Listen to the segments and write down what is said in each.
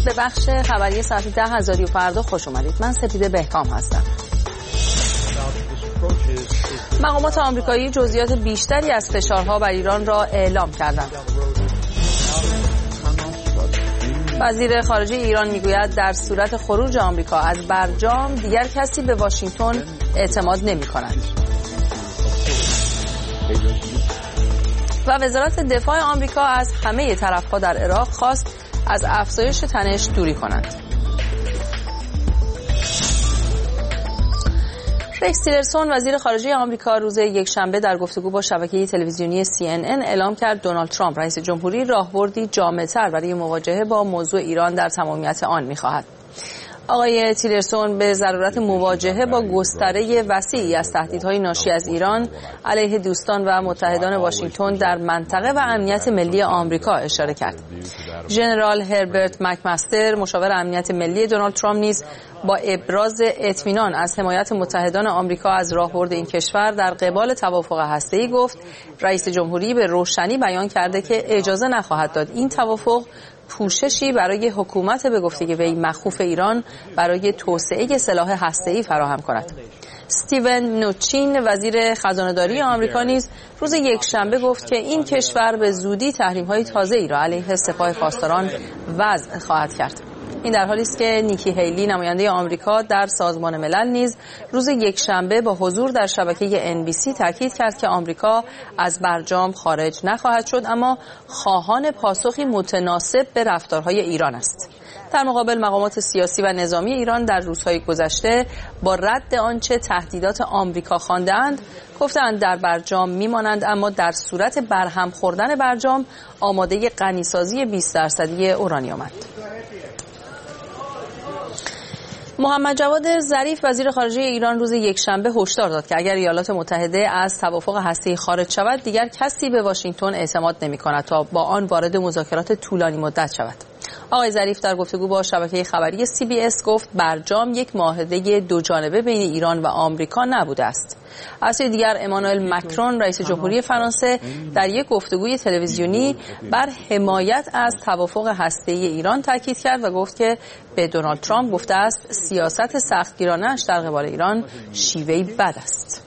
به بخش خبری ساعت 10 از رادیو فردا خوش اومدید. من سپیده بهکام هستم. مقامات آمریکایی جزئیات بیشتری از فشارها بر ایران را اعلام کردند. وزیر خارجه ایران میگوید در صورت خروج آمریکا از برجام دیگر کسی به واشنگتن اعتماد نمی‌کند. و وزارت دفاع آمریکا از همه طرف‌ها در عراق خواست از افزایش تنش دوری کنند. ریکس تیلرسون وزیر خارجه آمریکا روز یکشنبه در گفتگو با شبکه تلویزیونی CNN اعلام کرد دونالد ترامپ رئیس جمهوری راهبردی جامع‌تر برای مواجهه با موضوع ایران در تمامیت آن می‌خواهد. آقای تیلرسون به ضرورت مواجهه با گستره وسیعی از تهدیدهای ناشی از ایران علیه دوستان و متحدان واشنگتن در منطقه و امنیت ملی آمریکا اشاره کرد. ژنرال هربرت مکمستر مشاور امنیت ملی دونالد ترامپ نیز با ابراز اطمینان از حمایت متحدان آمریکا از راهبرد این کشور در قبال توافق هسته‌ای گفت رئیس جمهوری به روشنی بیان کرده که اجازه نخواهد داد این توافق پوششی برای حکومت به گفته وی مخوف ایران برای توسعه سلاح هسته‌ای فراهم کند. استیون نوچین وزیر خزانه‌داری آمریکا نیز روز یکشنبه گفت که این کشور به زودی تحریم‌های تازه‌ای را علیه سپاه پاسداران وضع خواهد کرد. این در حالی است که نیکی هیلی نماینده آمریکا در سازمان ملل نیز روز یکشنبه با حضور در شبکه NBC تاکید کرد که آمریکا از برجام خارج نخواهد شد اما خواهان پاسخی متناسب به رفتارهای ایران است. در مقابل مقامات سیاسی و نظامی ایران در روزهای گذشته با رد آنچه تهدیدات آمریکا خواندند گفتند در برجام میمانند اما در صورت برهم خوردن برجام آماده غنیسازی 20% اورانیومند. محمد جواد ظریف وزیر خارجه ایران روز یکشنبه هشدار داد که اگر ایالات متحده از توافق هسته‌ای خارج شود دیگر کسی به واشنگتن اعتماد نمی‌کند تا با آن وارد مذاکرات طولانی مدت شود. آقای ظریف در گفتگو با شبکه خبری CBS گفت برجام یک معاهده دوجانبه بین ایران و آمریکا نبوده است. از سوی دیگر امانوئل مکرون رئیس جمهوری فرانسه در یک گفتگوی تلویزیونی بر حمایت از توافق هسته‌ای ایران تاکید کرد و گفت که به دونالد ترامپ گفته است سیاست سختگیرانه‌اش در قبال ایران شیوهی بد است.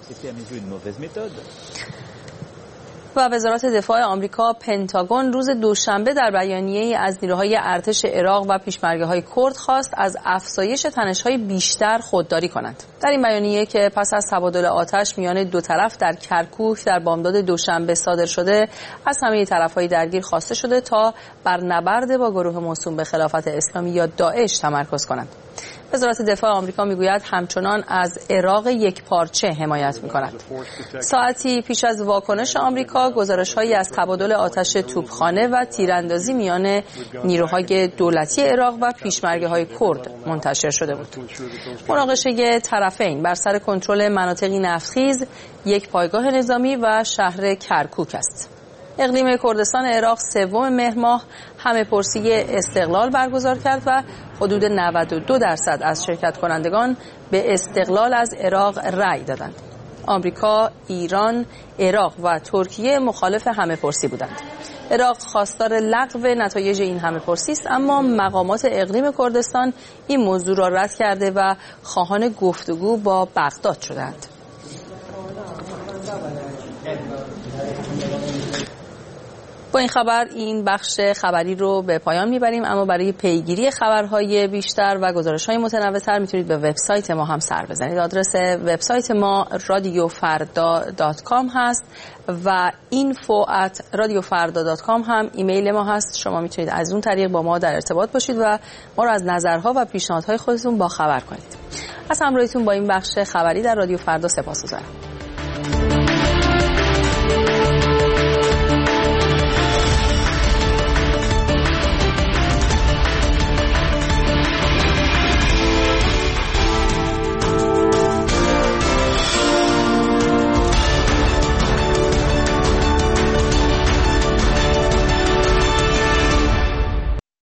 و وزارت دفاع آمریکا پنتاگون روز دوشنبه در بیانیه‌ای از نیروهای ارتش عراق و پیشمرگه‌های کرد خواست از افزایش تنش‌های بیشتر خودداری کنند. در این بیانیه که پس از تبادل آتش میان دو طرف در کرکوک در بامداد دوشنبه صادر شده از همه طرف‌های درگیر خواسته شده تا بر نبرد با گروه موسوم به خلافت اسلامی یا داعش تمرکز کنند. وزارت دفاع آمریکا میگوید همچنان از عراق یک پارچه حمایت می‌کند. ساعتی پیش از واکنش آمریکا گزارش‌هایی از تبادل آتش توپخانه و تیراندازی میان نیروهای دولتی عراق و پیشمرگه‌های کرد منتشر شده بود. مناقشه طرفین بر سر کنترل مناطقی نفتخیز، یک پایگاه نظامی و شهر کرکوک است. اقلیم کردستان عراق 3 مهر ماه همه‌پرسی استقلال برگزار کرد و حدود 92% از شرکت کنندگان به استقلال از عراق رأی دادند. آمریکا، ایران، عراق و ترکیه مخالف همه‌پرسی بودند. عراق خواستار لغو نتایج این همه‌پرسی است اما مقامات اقلیم کردستان این موضوع را رد کرده و خواهان گفتگو با بغداد شدند. با این خبر این بخش خبری رو به پایان میبریم اما برای پیگیری خبرهای بیشتر و گزارش‌های متنوع‌تر میتونید به وبسایت ما هم سر بزنید. آدرس وبسایت ما radiofarda.com هست و info@radiofarda.com هم ایمیل ما هست. شما میتونید از اون طریق با ما در ارتباط باشید و ما رو از نظرها و پیشنهادهای خودتون با خبر کنید. از همراهیتون با این بخش خبری در رادیو فردا سپاسگزارم.